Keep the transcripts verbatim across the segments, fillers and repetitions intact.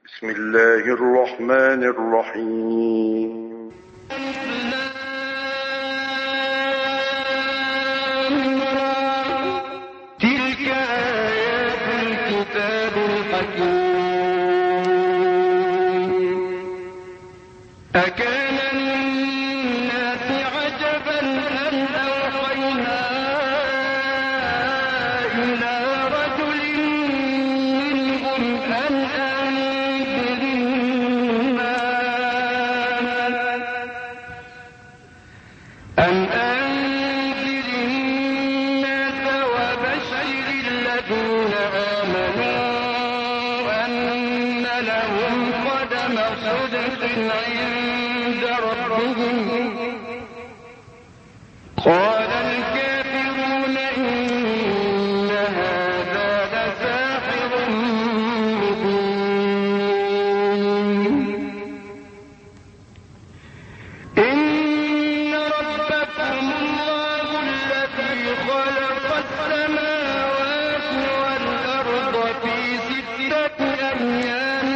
بسم الله الرحمن الرحيم تلك آيات الكتاب الحكيم أكان للناس عجبا أن أوحينا إلى رجل منهم أن أنذر الناس أن أنذر الناس وبشر الذين آمنوا أن لهم قدم صدق عند ربهم قال الكافرون إن هذا لساحر مبين إن ربكم الله الذي خلق السماوات والأرض في ستة أيام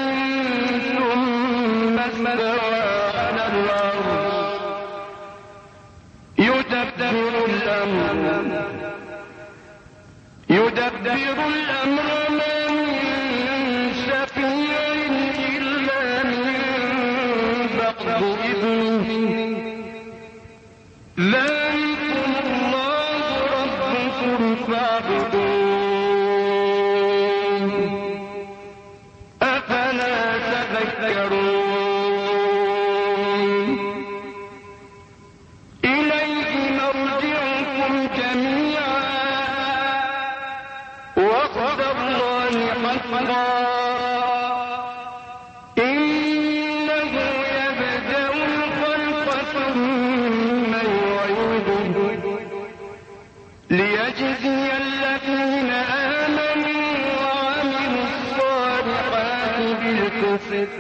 ثم استوى على الأرض يدبر الأمر يدبر الأمر ما من شفيع إلا من بعد إذنه ذلكم الله ربكم فاعبدوه أفلا تذكرون إليه مرجعكم جميعا وعد الله حقا إنه يبدأ الخلق ثم يعيده ليجزي الذين آمنوا وعملوا الصالحات بالقسط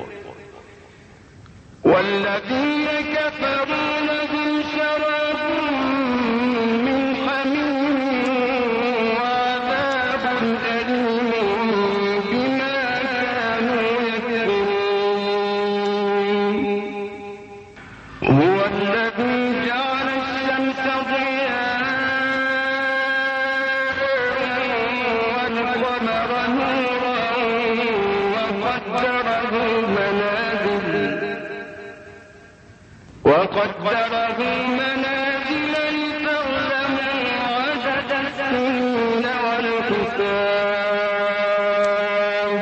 والذين كفروا لهم شراب من حميم وعذاب أليم بما كانوا يكفرون هو الذي جعل الشمس ضياء والقمر نورا وقدره منازل وقدره منازل لتعلموا عدد السنين والحساب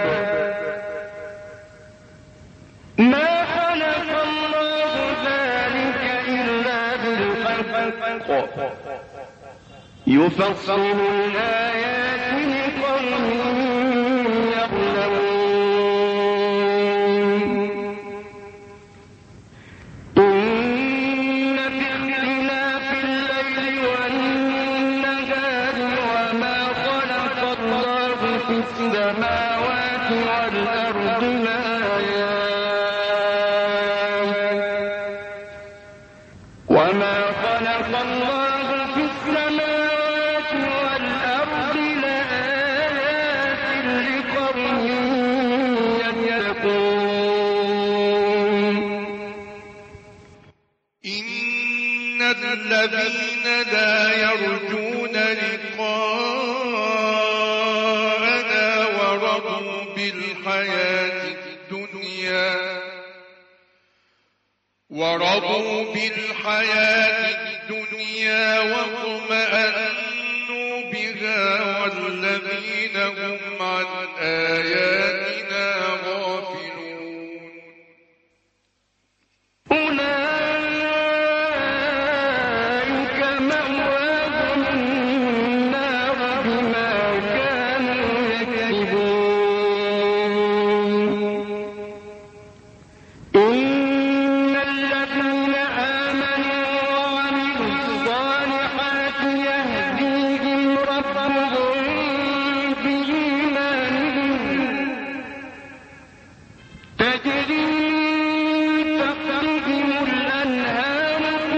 ما خلق الله ذلك إلا بالحق يفصل الآيات لقوم يعلمون إن في اختلاف الليل والنهار وما خلق الله في السماوات والأرض لآيات وما خلق الله في السماوات والأرض لآيات لقوم يتقون إن الذين لا يرجون لقاءنا ورضوا بالحياة الدنيا ورضوا بالحياة الدنيا واطمأنوا بها والذين هم عن آياتنا غافلون أولئك مأواهم النار بما كانوا يكسبون إن الذين آمنوا وعملوا الصالحات يهديهم ربهم بإيمانهم تجري تحتهم الأنهار في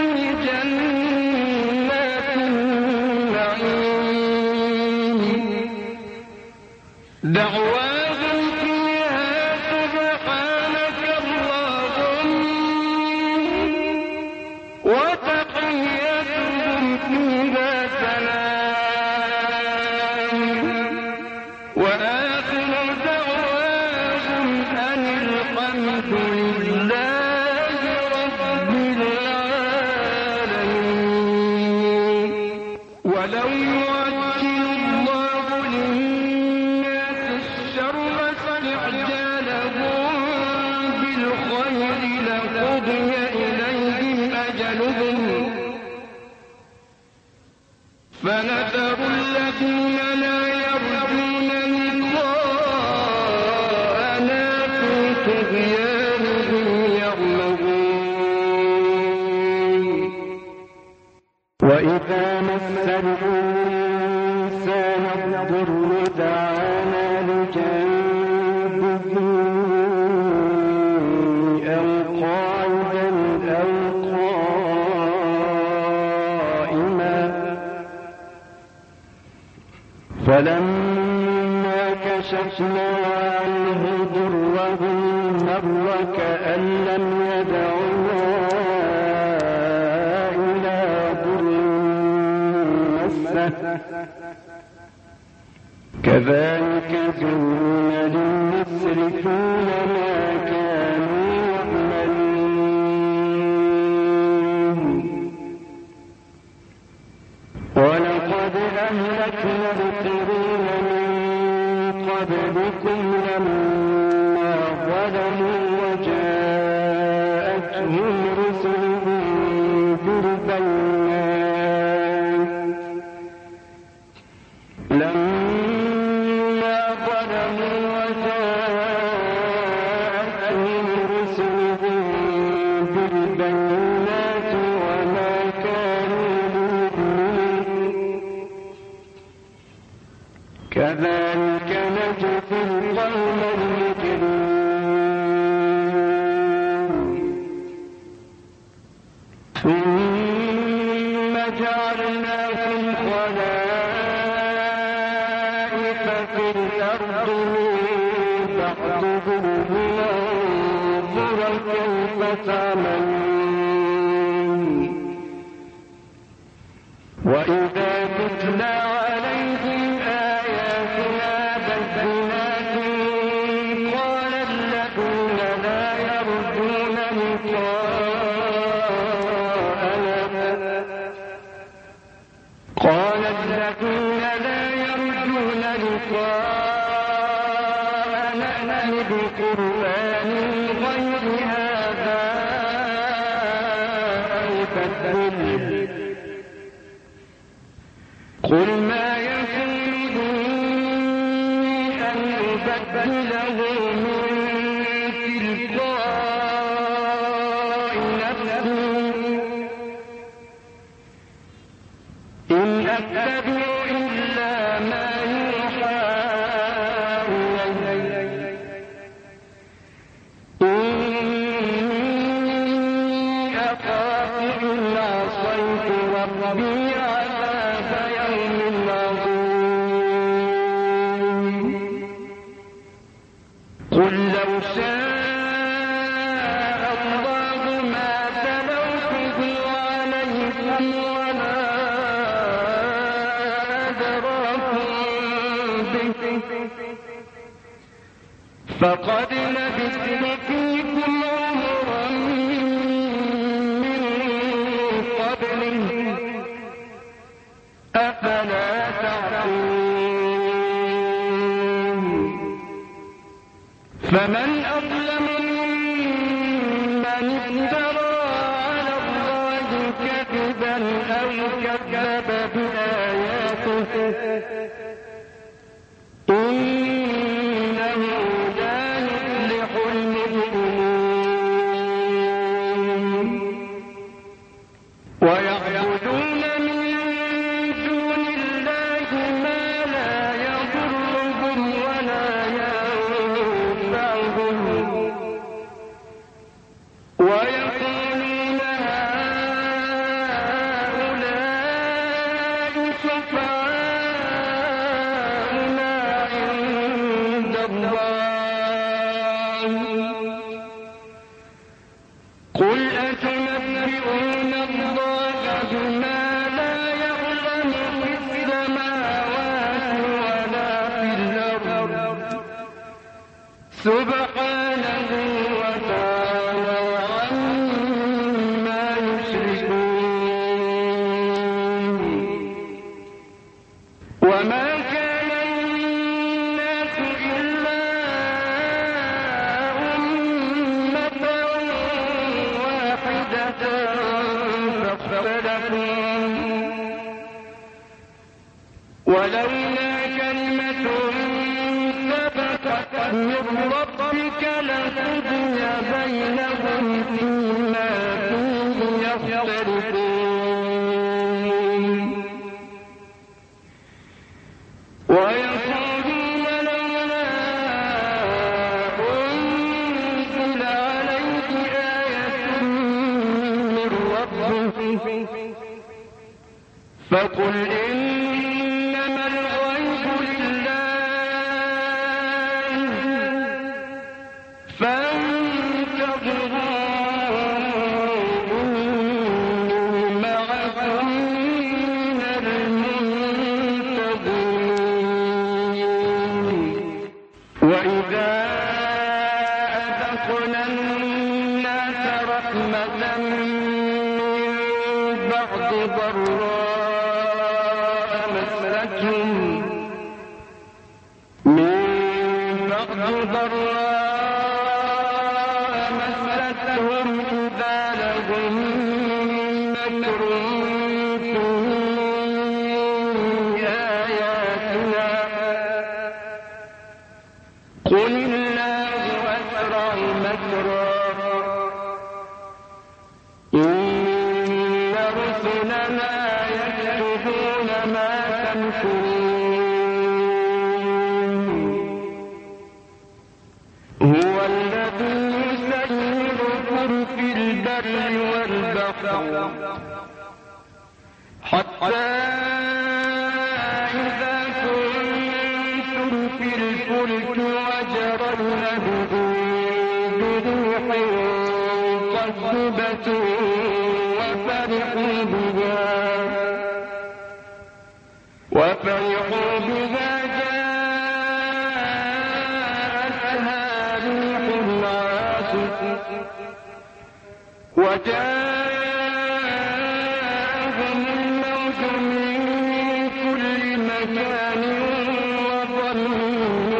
جنات النعيم دعواهم فيها قضي إليهم أجلهم فنذر الذين لا يرجون لقاءنا في طغيانهم يعمهون وإذا مس الإنسان الضر دعانا لجنبه أو قاعدا أو قائما فلما كشفنا عنه ضره مر كأن لم يدعنا إلى ضر مسه كذلك زين للمسرفين ما كانوا يعملون ولقد أهلكنا القرون من قبلكم لما ظلموا وجاءتهم رسلهم بالبينات لما ظلموا وجاءتهم رسلهم بالبينات وما كانوا ليؤمنوا كذلك نجزي القوم المجرمين ثم جعلناكم خلائف في الأرض من بعدهم لننظر كيف تعملون وإذا تتلى عليهم آياتنا بينات قال الذين لا يرجون لقاءنا قال الذين لا يرجون لقاءنا نأت بقرآن غير هذا أو بدله قل ما يكون لي أن أبدله من تلقاء نفسي إن أتبع إلا ما يوحى إلي إني أخاف إن عصيت ربي عذاب يوم عظيم قل لو شاء الله ما تلوته عليكم ولا فقد لبثت فيكم عمرا من قبله أفلا تعقلون فمن أظلم ممن افترى على الله كذبا أو كذب بآياته إنه لا يفلح المجرمون ويعبدون من دون الله ما لا يضرهم ولا ينفعهم ويقولون هؤلاء شفعاؤنا عند الله قل أتنبئون الله بما لا يعلم في السماوات ولا في الأرض سبحانه وتعالى عما يشركون وما كان الناس إلا أمة واحدة فاختلفوا ولولا كلمة سبقت من ربك لقضي بينهم فيما فيه يختلفون ويقولون لولا أنزل عليه آية من ربه فقل إنما الغيب لله فانتظروا إني معكم من المنتظرين وإذا أذقنا الناس رحمة من بعد ضراء مستهم من بعد ضراء مستهم إذا لهم مكر في آياتنا قل الله أسرع مكرا إن رسلنا يكتبون ما تمكرون هو الذي يسيركم في البر والبحر حتى إذا كنتم في الفلك وجرين بريح طيبة وفرحوا بها وفرحوا بها جاءتها ريح عاصف وجاءهم الموج من كل مكان وظنوا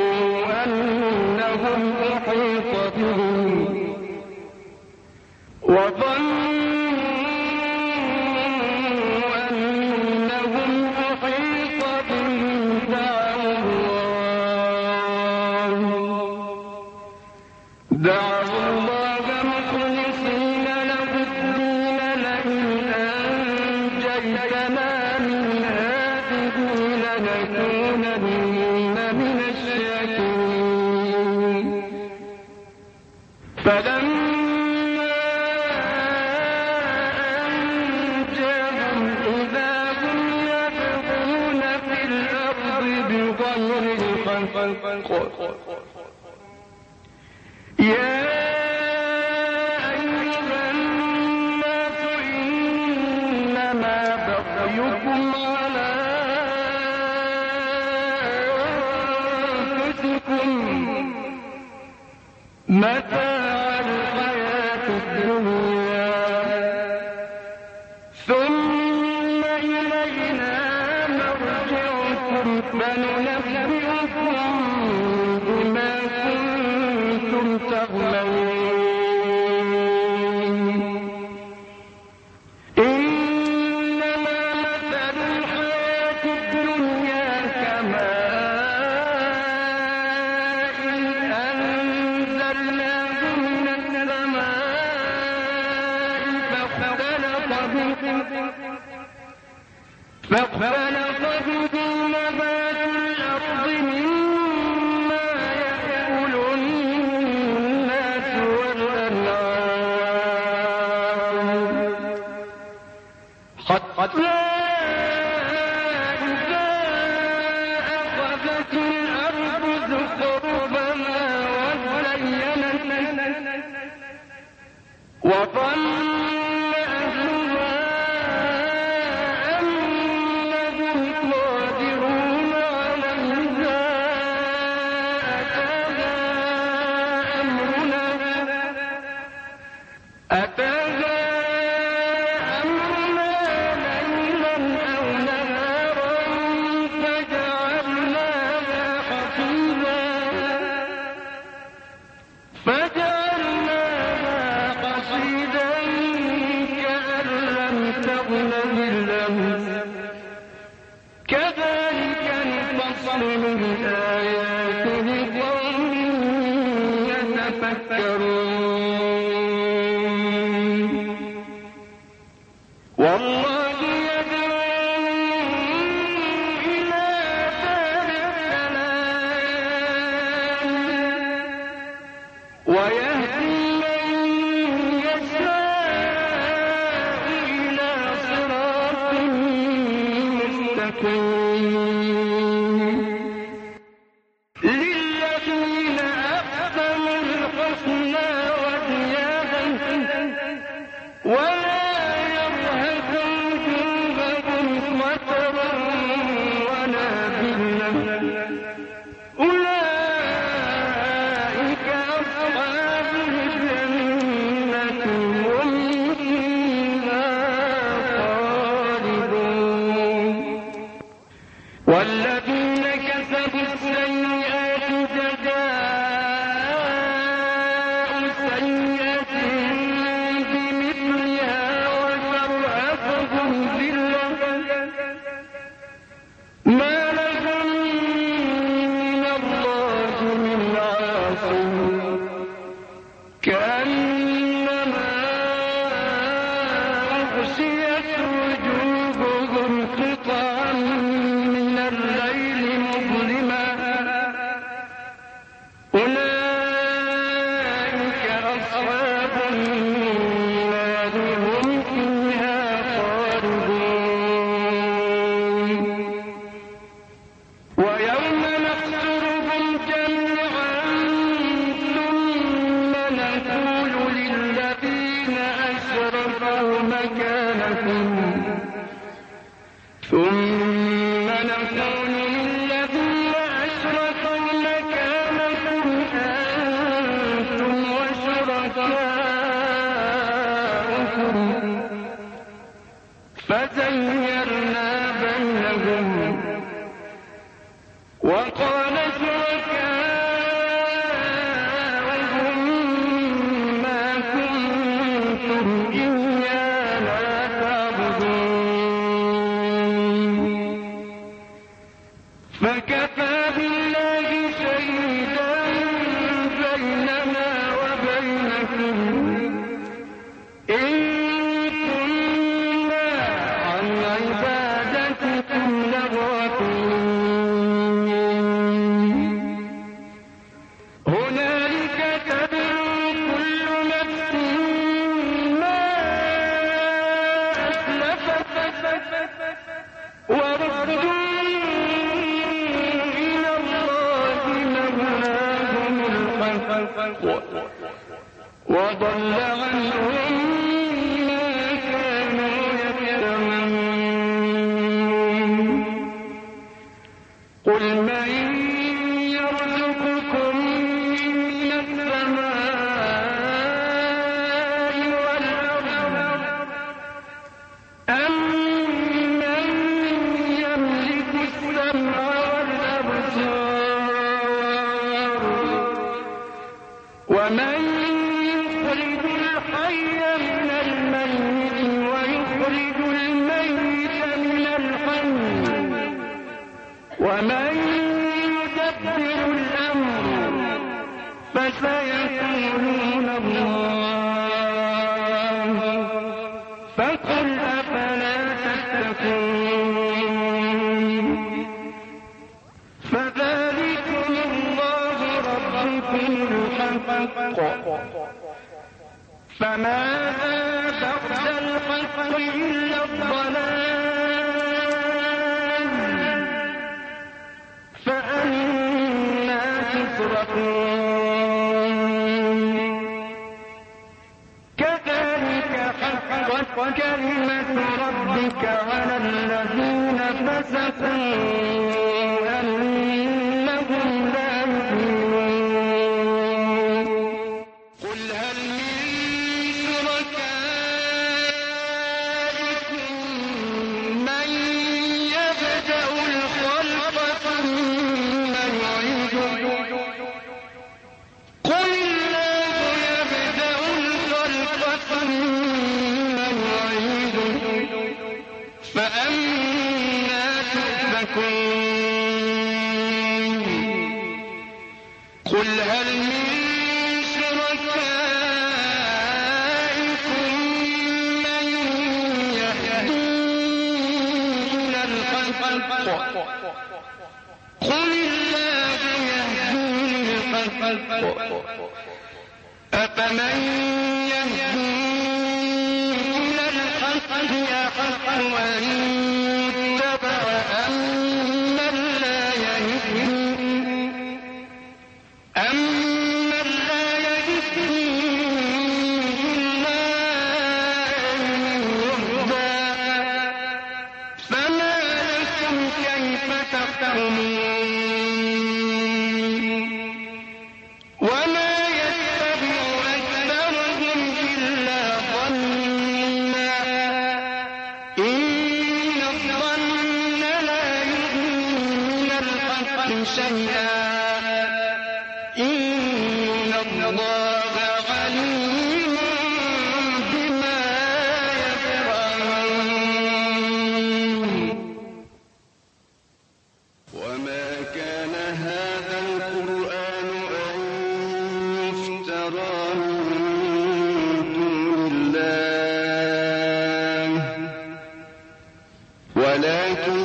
أنهم أحيط بهم وظنوا أنهم أحيط بهم دعوا الله دعوا الله مخلصين له الدين لئن أنجيتنا من هذه لنكونن من الشاكرين فلما أنجاهم إذا هم يبغون في الأرض بغير الحق يا أيها الناس إنما بغيكم على أنفسكم متاع الحياة الدنيا ثم إلينا مرجعكم فننبئكم بما كنتم تعملون إنما مثل الحياة الدنيا كماء أنزلناه من السماء فاختلط به فاختلط به نبات الأرض مما يأكل الناس والأنعام حتى إذا أخذت الأرض زخرفها وزينت وظن أهلها أنهم قادرون عليها أتاها أمرنا أتاها أمرنا ليلا أو نهارا فجعلناها حصيدا فجعلناها حصيدا نفصل الآيات لقوم يتفكرون والله يدعو إلى دار السلام ويهدي من يشاء إلى صراط مستقيم للذين أحسنوا الحسنى وزيادة ولا يرهق وجوههم قتر ولا ذلة أولئك أصحاب الجنة هم فيها خالدون والذين كسبوا السيئات جزاء سيئة بمثلها وترهقهم ذلة ما لهم من الله من عاصم كأنما أغشيت وجوههم قطعا من الليل مظلما أولئك أصحاب النار هم فيها خالدون ويوم نحشرهم جميعا ثم نقول للذين أشركوا مكانكم ثم نقول للذين أشركوا مكانكم أنتم وشركاؤكم فزيرنا بينهم وقال شركاؤهم ما كنتم إيانا تعبدون فكفى بالله شهيدا بيننا وبينكم إن كنا عن عبادتكم لغافلين هنالك تدعو كل نفس ما أسلفت وردوا إلى الله مولاهم الحق وضل عنهم ما كانوا يفترون قل من يرزقكم من السماء والأرض أم من يملك السمع والأبصار ومن يخرج الحي من الميت ويخرج الميت من الحي ومن يدبر الأمر فسيقولون الله فقل أفلا تتقون فذلكم الله ربكم الحق فماذا بعد الحق إلا الضلال فأنا تصرفون كذلك حقت كلمة ربك على الذين فسقوا أنهم لا يؤمنون قل هل من شركائكم من يبدأ الخلق ثم يعيده قل الله يبدأ الخلق ثم يعيده فأنا تؤفكون قل الله يهدي للحق أفمن يهدي إلى الحق أحق أن يتبع أمن لا يهدي أمن لا يهدي إلا أن يهدى فما لكم كيف تحكمون وما يتبع أكثرهم إلا ظنا إن الظن لا يغني من الحق شيئا إن الله عليم بما يفعلون وما كان هذا القرآن أن يفترى من دون الله ولكن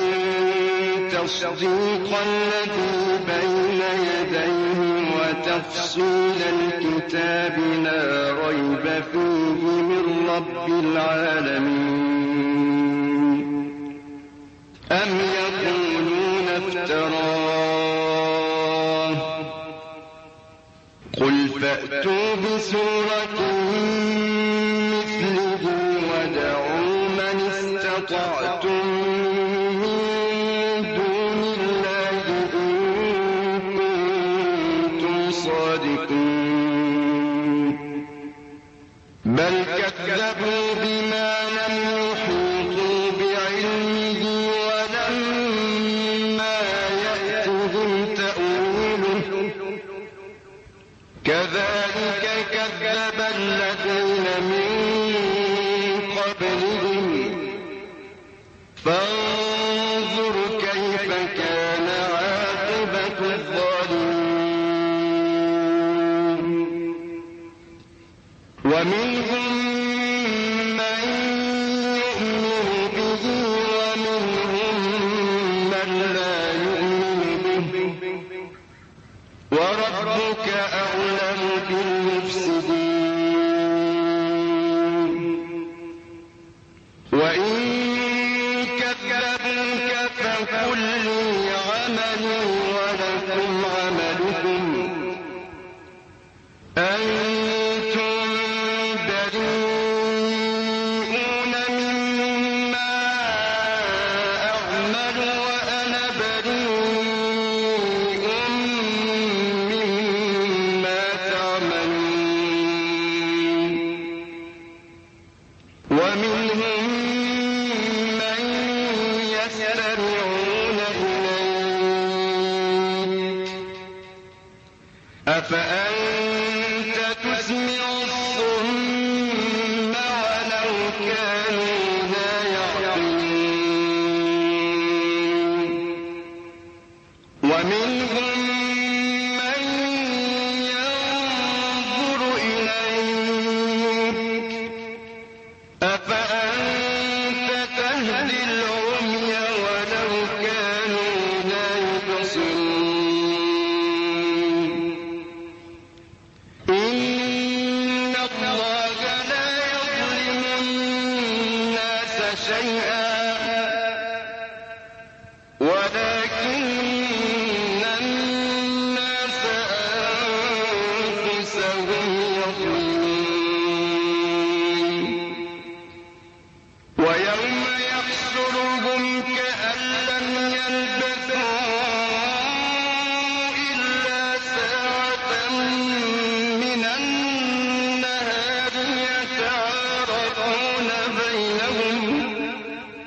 تصديق الذي بين يديه وتفصيل الكتاب لا ريب فيه من رب العالمين أم يقولون افتراه قل فأتوا بسورة مثله ودعوا من استطعتم من دون الله إن كنتم صادقين بل كذبوا بما لم يحيطوا بعلمه ولما يأتهم تأويله كذلك كذب الذين من قبلهم فانظر كيف كان عاقبة الظالمين ومنهم من يؤمن به ومنهم من لا يؤمن به وربك أعلم بالمفسدين وإن كذبوك فقل لي عملي ولكم عملكم أنتم بريئون مما أعمل وأنا بريء مما تعملون ومنهم من يستمعون إليك أفأنت تسمع الصم ولو كانوا لا يعقلون ومنهم من ينظر إليك أفأنت تهدي العمي ولو كانوا لا يبصرون إن الله لا يظلم الناس شيئا ولكن الناس أنفسهم يظلمون ويوم يحشرهم كأن لم يلبثوا إلا ساعة من النهار يتعارفون بينهم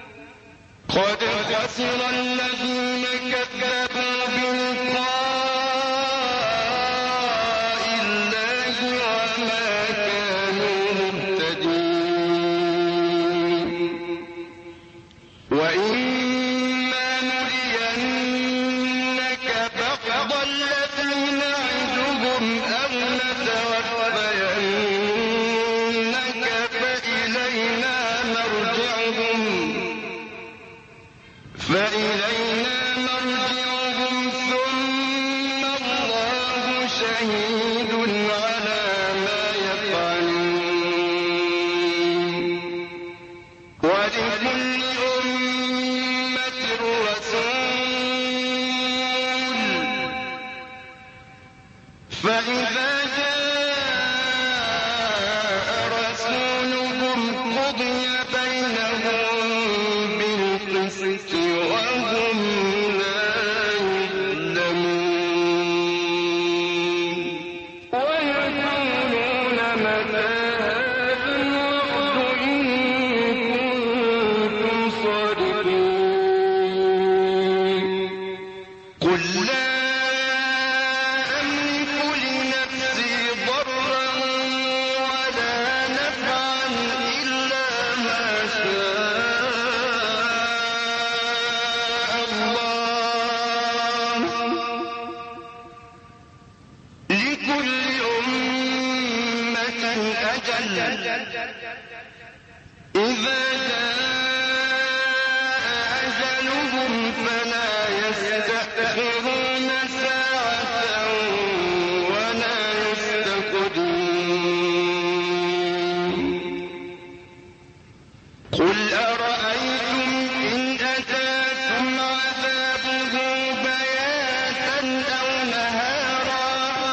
أجل إذا جاء أجلهم فلا يستأخرون ساعة ولا يستقدمون قل أرأيتم إن أتاكم عذابه بياتا أو نهارا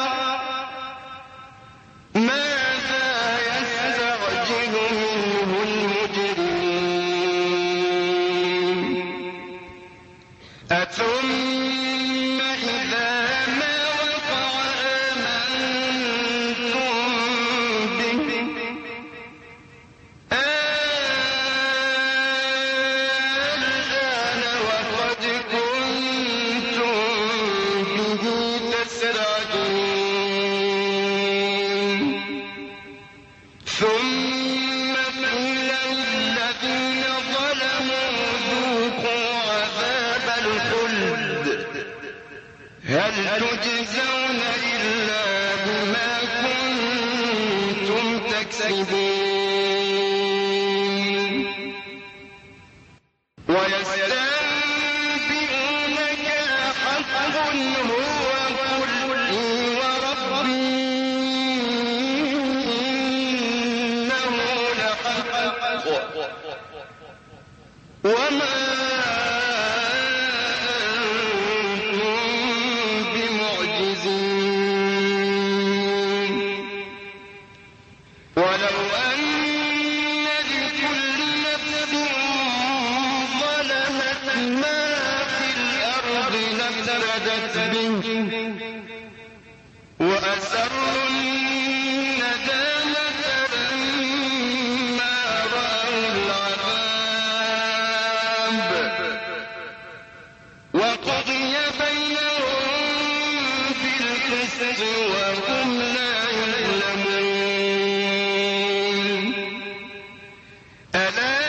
ماذا يستعجل منه المجرمون أثم إذا ما وقع آمنتم به الآن وقد كنتم به تستعجلون ثم قيل للذين ظلموا ذوقوا عذاب الخلد هل تجزون إلا بما كنتم تكسبون ويستنبئونك أحق هو قل إي وربي إنه لحق وما أنتم بمعجزين ولو أن لكل نفس ظلمت ما في الأرض لافتدت به وأسروا الندامة لما رأوا العذاب وقضي بينهم بالقسط وهم لا يظلمون ألا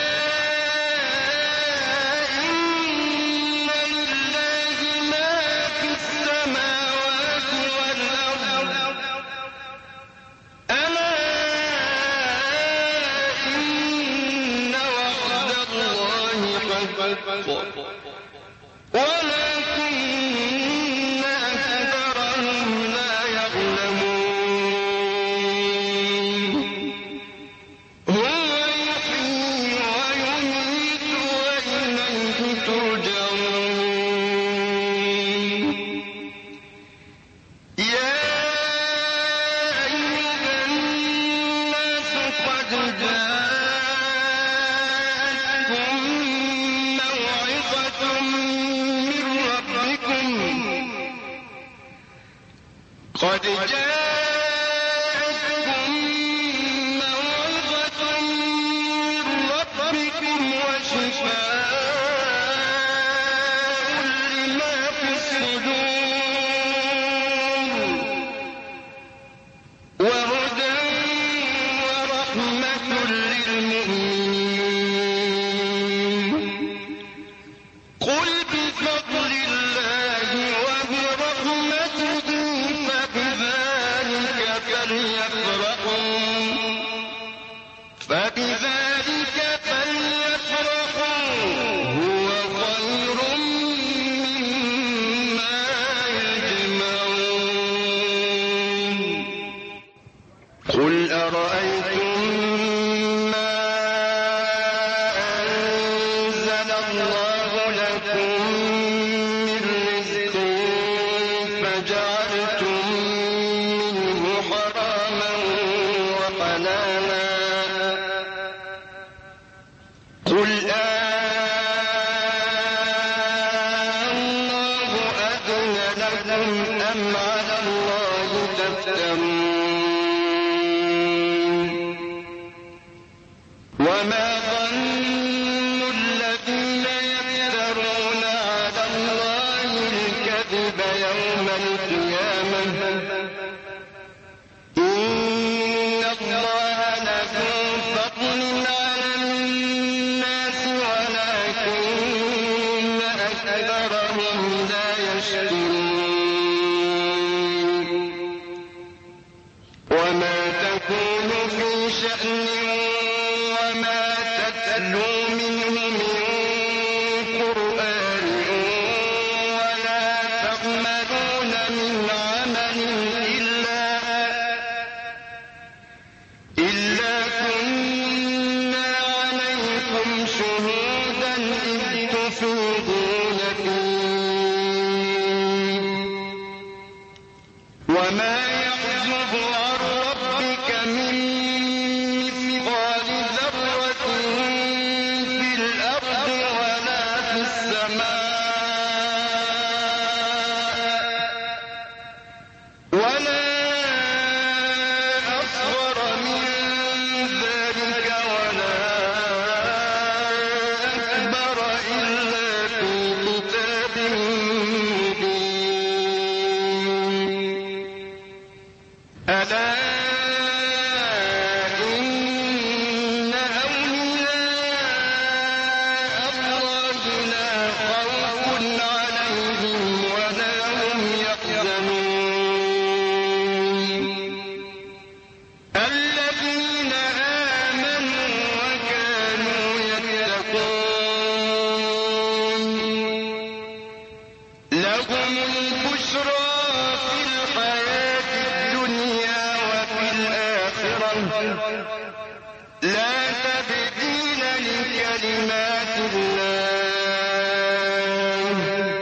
إن لله ما في السماوات والأرض ألا إن وعد الله حق ولكن أكثرهم لا يعلمون هو يحيي ويميت وإليه ترجعون يا أيها الناس قد جاءتكم موعظة من ربكم قد جاءتكم موعظة من ربكم وشفاء لما في الصدور وهدى ورحمة للمؤمنين قل بفضل الله وبرحمته فبذلك فليفرحوا فبذلك فليفرحوا هو خير مما يجمعون قل أرأيتم ما أنزل الله لكم من رزق فجعلتم منه حراما وحلالا قل الله أذن لكم أم على الله تفترون وما ظن الذين يفترون على الله الكذب يوم القيامة إن الله لذو فضل على الناس ولكن أكثرهم لا يشكرون وما تكون شأن وما تتلو منه من قرآن ولا تعملون من عمل إلا إلا كنا عليكم شهودا إذ تفيضون فيه وما يعزب عن ربك من مثقال ذرة في الأرض ولا في السماء ولا أصغر من ذلك ولا أكبر إلا في كتاب مبين ألا إن أولياء الله لا خوف عليهم ولا هم يحزنون الذين آمنوا وكانوا يتقون لهم البشرى في الحياة الدنيا وفي الآخرة لا تبديل لكلمات الله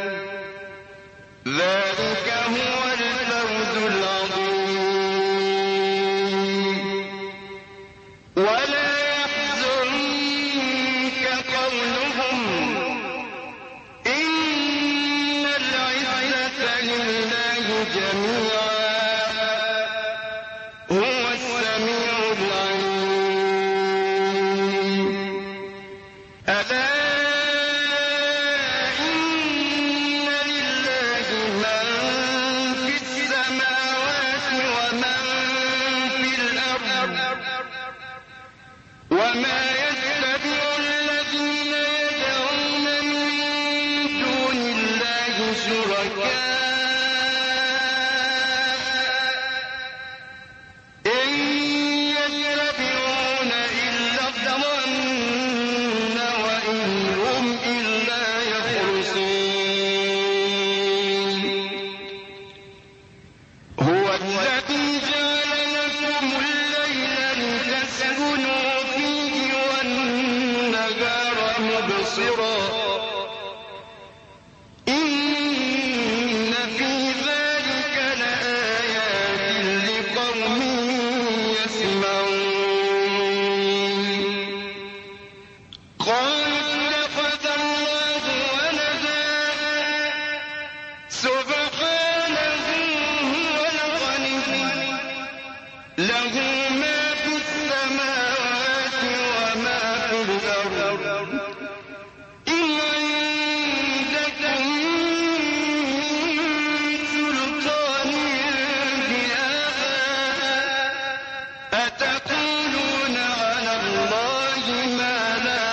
ذلك هو الفوز العظيم ولا يحزنك قولهم إن العزة لله جميعا هو السميع العليم ألا إن لله من في السماوات ومن في الأرض وما يتبع الذين يدعون من دون الله شركاء إن يتبعون إلا الظن وإن هم إلا يخرصون هو الذي جعل لكم الليل لتسكنوا فيه والنهار مبصرا إن في ذلك لآيات لقوم يسمعون قالوا اتخذ الله ولدا سبحانه هو الغني له ما في السماوات وما في الأرض إن عندكم من سلطان بهذا أتقولون على الله ما لا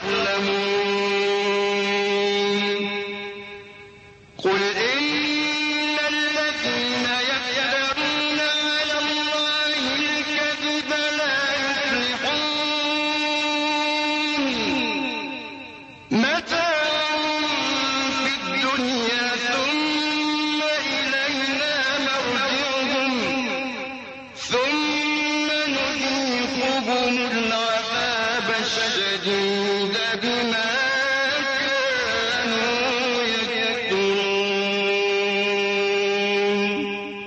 تعلمون قل إن الذين يفترون على الله الكذب لا يفلحون متاع في الدنيا ثم إلينا مرجعهم ثم نذيقهم العذاب الشديد بما كانوا يكفرون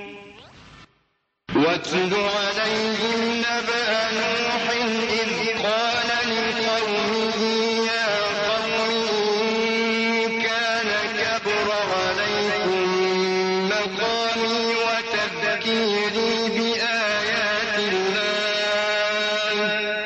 واتل عليهم نبأ نوح إذ قال لقومه يا قوم إن كان كبر عليكم مقامي وتذكيري بآيات الله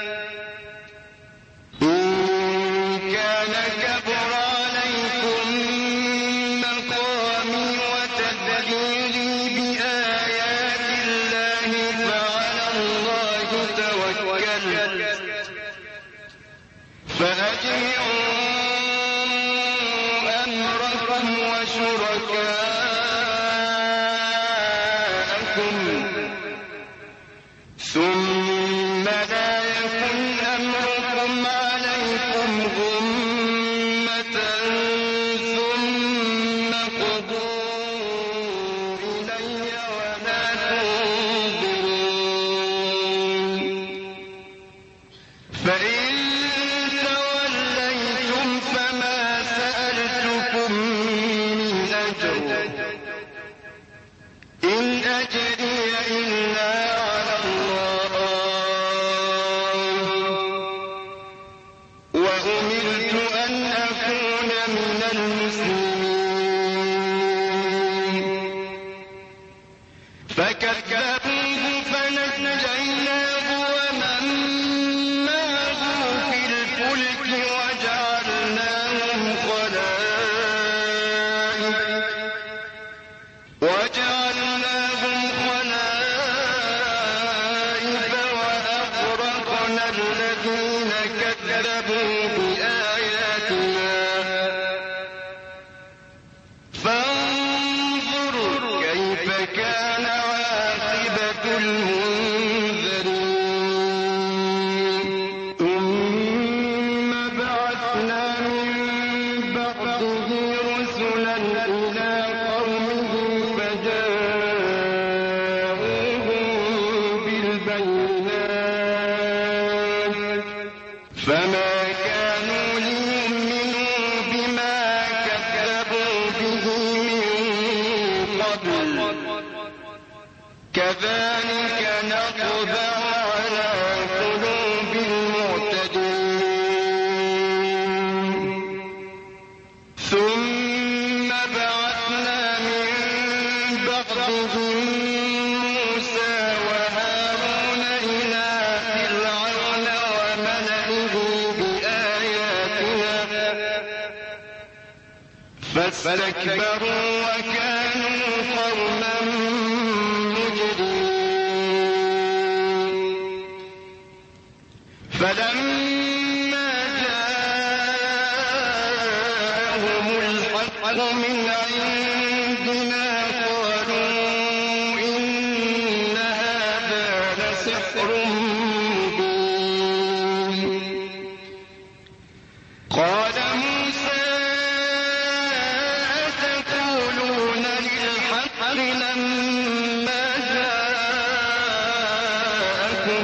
إن كان كبر عليكم مقامي وتذكيري بآيات الله فعلى الله توكلت فأجمعوا أمركم وشركاءكم ثم لا كذبوا بآياتنا فانظر كيف كان عاقبة المنذرين ثم بعثنا من بعده رسلا إلى قومهم فجاءوهم بالبينات فما كانوا ليؤمنوا بما كذبوا به من قبل كذلك نطبع على قلوب المعتدين ثم بعثنا من بعدهم موسى وهارون إلى فرعون وملئه بآياتنا فاستكبروا وكانوا قوما مجرمين فلما جاءهم الحق من عندنا قالوا إن هذا لسحر مبين قال موسى أتقولون للحق لما جاءكم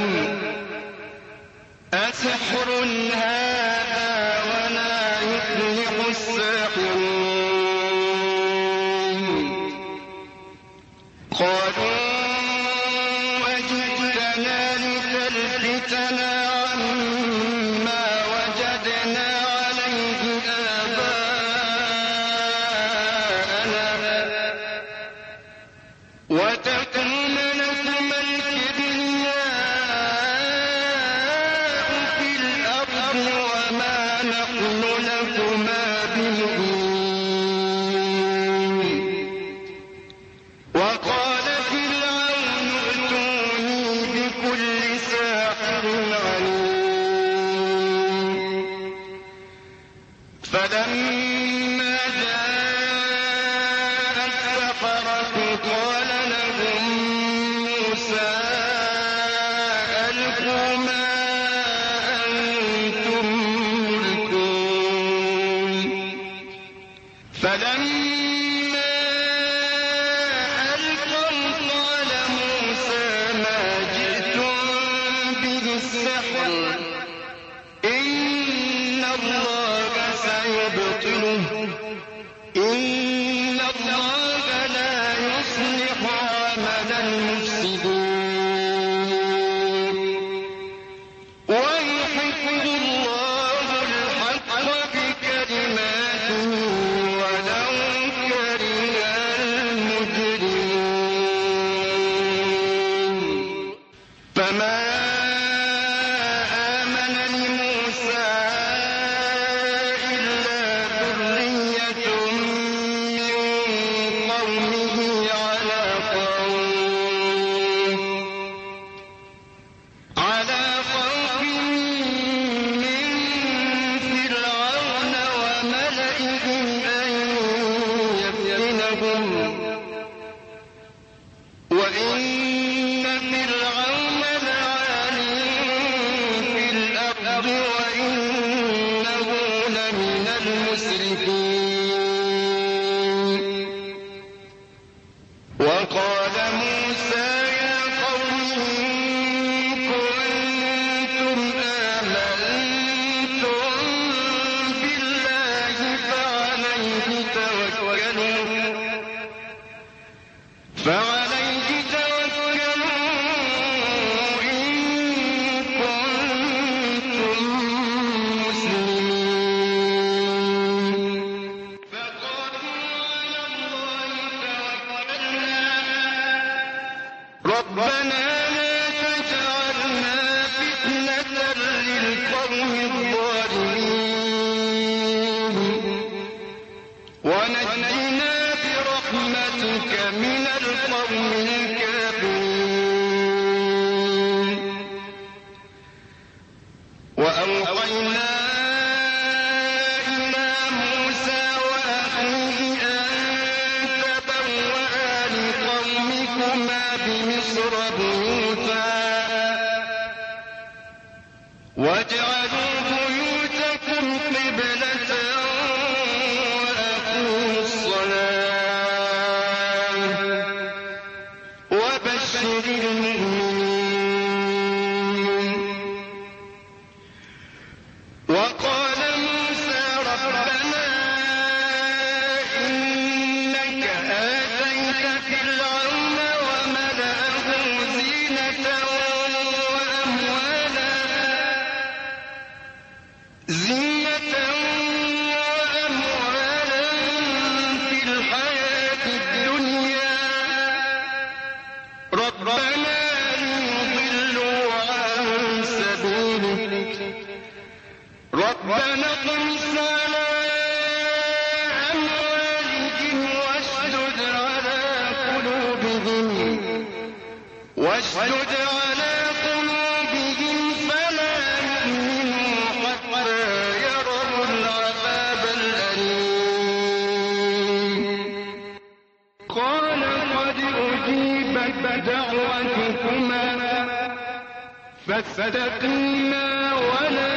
أسحر هذا ولا يفلح الساحرون قالوا أجئتنا لتلفتنا عما وجدنا عليه آباءنا وتكون لكم الكبرياء في الأرض وما نحن لكما بمؤمنين وقال فرعون ائتوني بكل ساحر عليم فلما جاء السحرة قال لهم موسى ألقوا ما أنتم ملقون فلما ألقوا قال موسى ما جئتم به السحر إن الله سيبطله إن الله لا يصلح عمل المفسدين ويحق الله الحق بكلماته ولو كره المجرمون فما آمن لموسى إلا ذرية من قومه على خوف على خوف من فرعون وملئهم أن يفتنهم وإن فرعون لعال ربنا اطمس على أموالهم واشدد على قلوبهم واشدد على قلوبهم فلا يؤمنوا حتى يروا العذاب الأليم. قال قد أجيبت دعوتكما فاستقيما ولا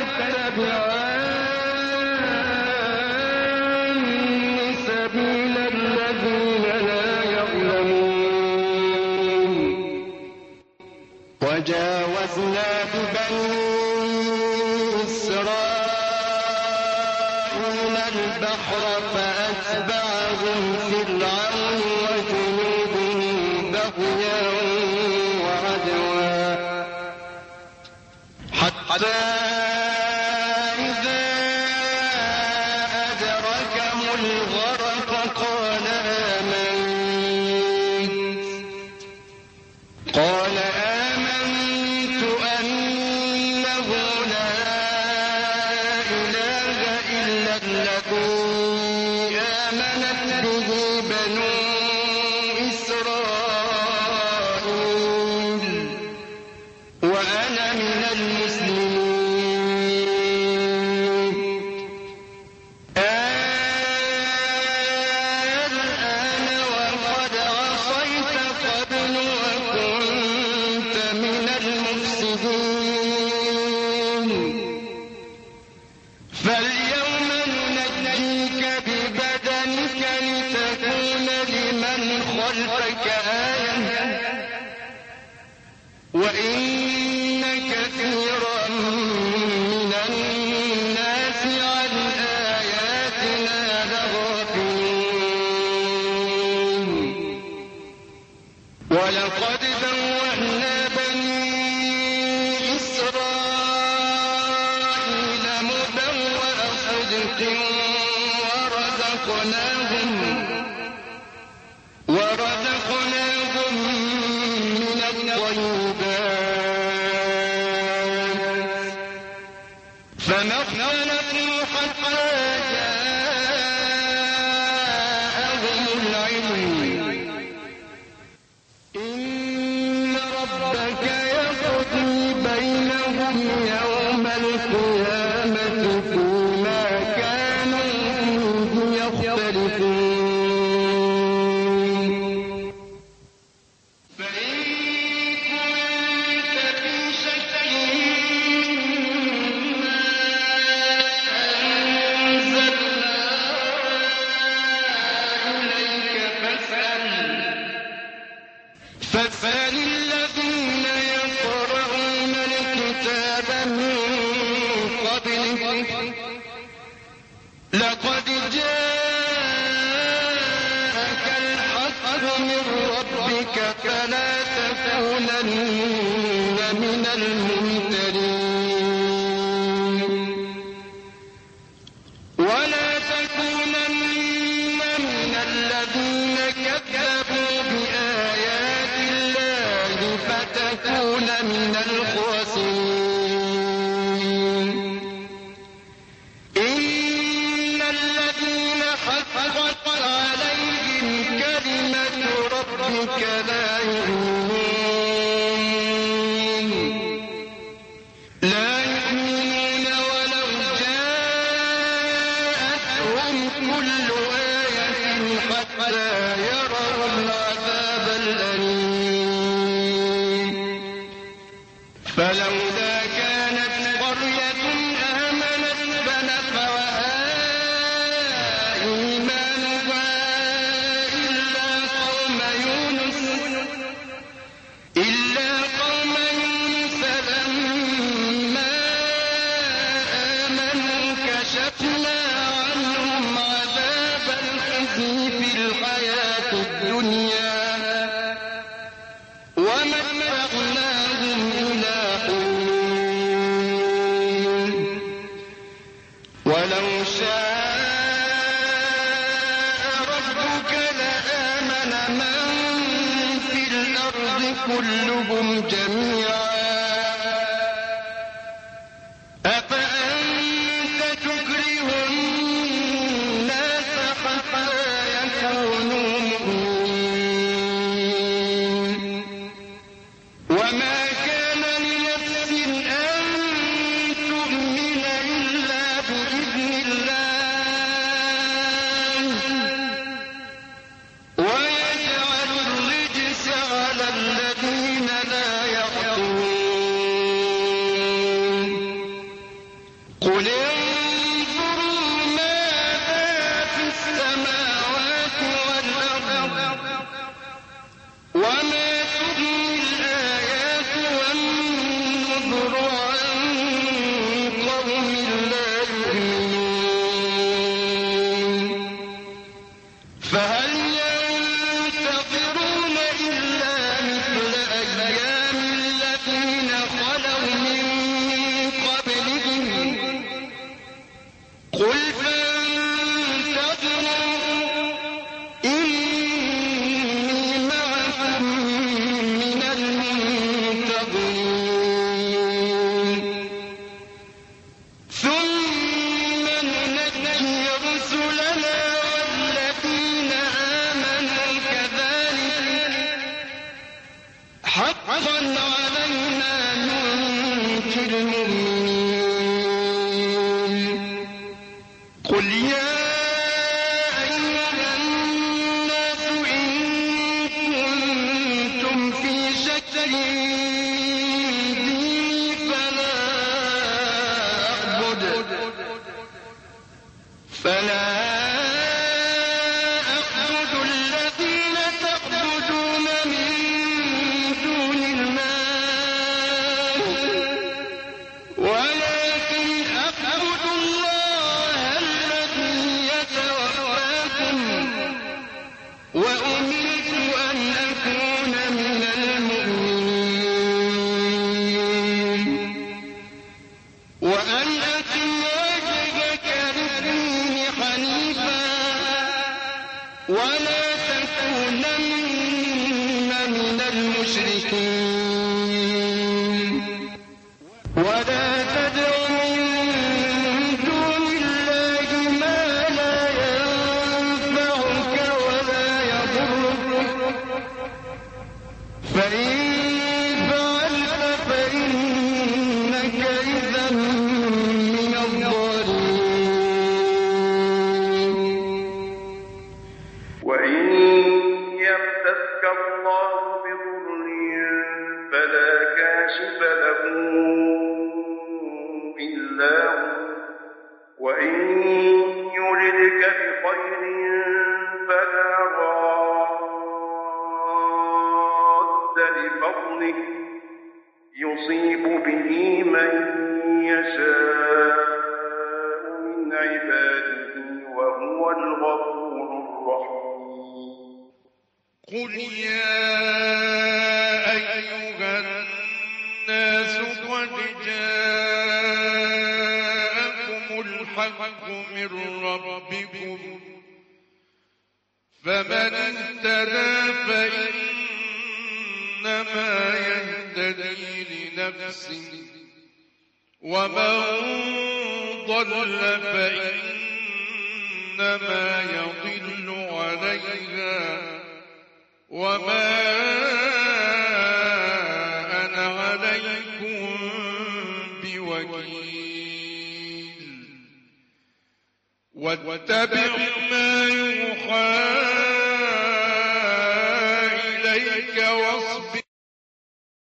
تتبعان سبيل الذين لا يعلمون. وجاوزنا ببني إسرائيل البحر فأتبعهم فرعون وجنوده بغيا وعدوا حتى إذا أدركه الغرق قال آمنت قال آمنت أنه لا إله إلا الذي آمنت به بنو إسرائيل وأنا من المسلمين. الآن وقد عصيت قبل وكنت من المفسدين فاليوم ننجيك ببدنك لتكون لمن خلفك آية وإن كثيرا من الناس عن آياتنا لغافلون. ولقد بوأنا بني إسرائيل مبوأ صدق ورزقناهم ورزقناهم من الطيبات فما اختلفوا حتى جاءهم العلم. إن ربك يقضي بينهم يوم القيامة فيما كانوا فيه يختلفون. فاسأل الذين يقرؤون الكتاب من قبلك لقد جاءك الحق من ربك فلا تكونن من الممترين ولا تكونن من الذين كذبوا بآيات الله فتكون من الخاسرين. إن الذين حقت عليهم كلمة ربك لا يؤمنون لا يؤمنون ولو جاءتهم كل آية حتى يروا العذاب الأليم. فلولا كانت قرية آمنت فنفعها إيمانها إلا قوم يونس إلا قوم يونس لما آمنوا كشفنا عنهم عذاب الخزي في الحياة الدنيا ومتعناهم إلى حين. للمؤمنين قل يا أيها الناس إن كنتم في شك من ديني فلا أعبد فلا أعبد الذين تعبدون من دون الله ولكن أعبد الله الذي يتوفاكم وأمرت أن أكون من المؤمنين وأن أقم وجهك للدين حنيفا ولا تكونن من المشركين ولا تدع من دون الله ما لا ينفعك ولا يضرك فإن فعلت فإنك إذا من الظالمين وإن يمسسك الله بضر فلا كاشف له إلا هو وإن يردك بخير فلا راد لفضله يصيب به من يشاء من عباده وهو الغفور الرحيم قل يا أيها الناس قد جاءكم الحق من ربكم فمن اهتدى فإنما يهتدي لنفسه ومن ضل فإنما يضل عليها وما أنا عليكم بوكيل واتبع ما يوحى إليك واصبر